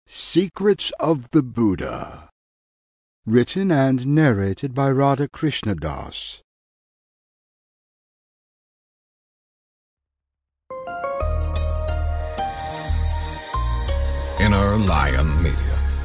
Secrets of the Buddha. Written and narrated by Radha Krishnadas. Inner Lion Media.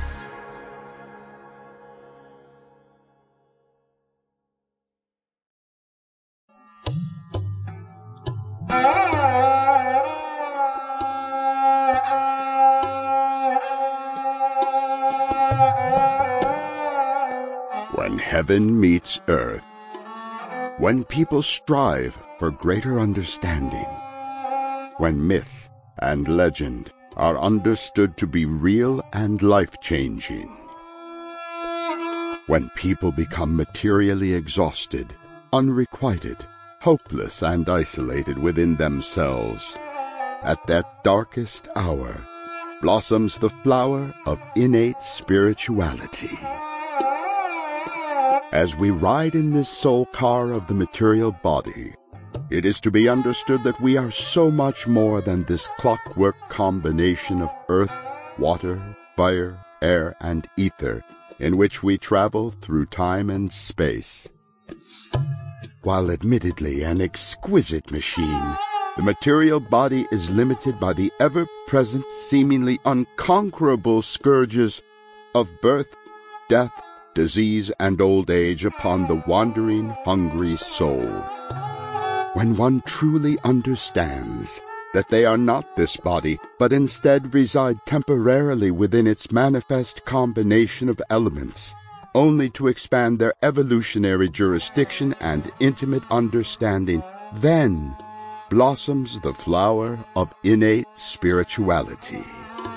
When heaven meets earth, when people strive for greater understanding, when myth and legend are understood to be real and life-changing, when people become materially exhausted, unrequited, hopeless and isolated within themselves, at that darkest hour blossoms the flower of innate spirituality. As we ride in this soul car of the material body, it is to be understood that we are so much more than this clockwork combination of earth, water, fire, air, and ether in which we travel through time and space. While admittedly an exquisite machine, the material body is limited by the ever-present, seemingly unconquerable scourges of birth, death, disease, and old age upon the wandering, hungry soul. When one truly understands that they are not this body, but instead reside temporarily within its manifest combination of elements, only to expand their evolutionary jurisdiction and intimate understanding, then blossoms the flower of innate spirituality.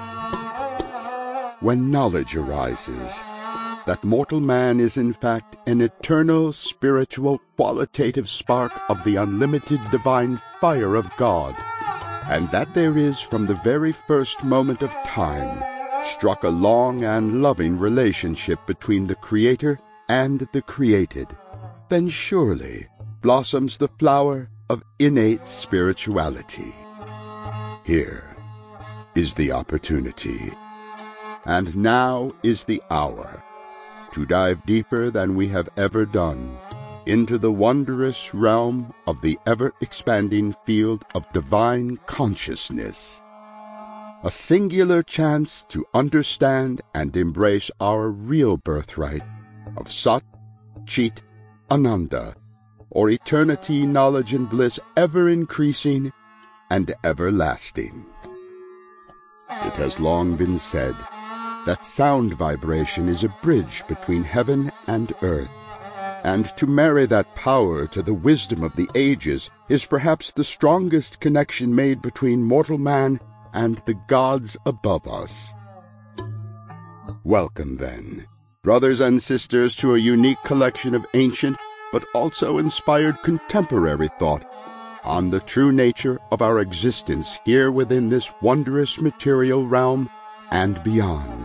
When knowledge arises that mortal man is in fact an eternal, spiritual, qualitative spark of the unlimited divine fire of God, and that there is from the very first moment of time struck a long and loving relationship between the Creator and the created, then surely blossoms the flower of innate spirituality. Here is the opportunity, and now is the hour, to dive deeper than we have ever done into the wondrous realm of the ever-expanding field of divine consciousness. A singular chance to understand and embrace our real birthright of Sat, Chit, Ananda, or eternity, knowledge, and bliss ever-increasing and everlasting. It has long been said that sound vibration is a bridge between heaven and earth, and to marry that power to the wisdom of the ages is perhaps the strongest connection made between mortal man and the gods above us. Welcome, then, brothers and sisters, to a unique collection of ancient but also inspired contemporary thought on the true nature of our existence here within this wondrous material realm and beyond.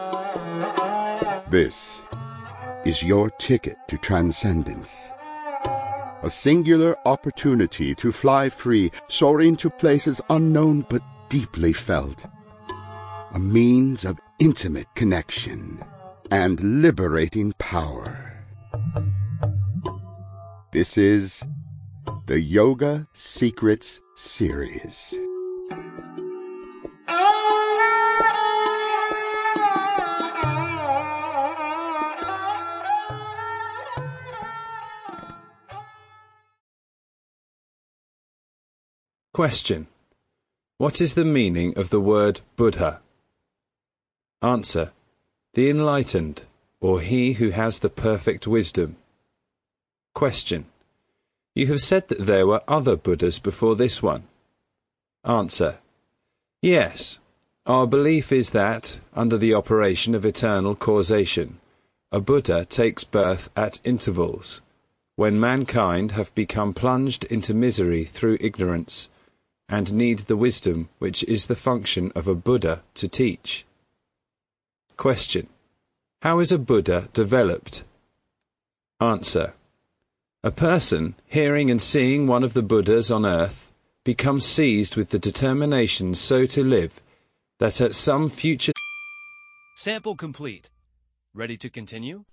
This is your ticket to transcendence, a singular opportunity to fly free, soaring to places unknown but deeply felt, a means of intimate connection and liberating power. This is the Yoga Secrets Series. Question. What is the meaning of the word Buddha? Answer. The enlightened, or he who has the perfect wisdom. Question. You have said that there were other Buddhas before this one. Answer. Yes. Our belief is that, under the operation of eternal causation, a Buddha takes birth at intervals, when mankind have become plunged into misery through ignorance, and need the wisdom which is the function of a Buddha to teach. Question. How is a Buddha developed? Answer. A person, hearing and seeing one of the Buddhas on earth, becomes seized with the determination so to live that at some future Sample complete. Ready to continue?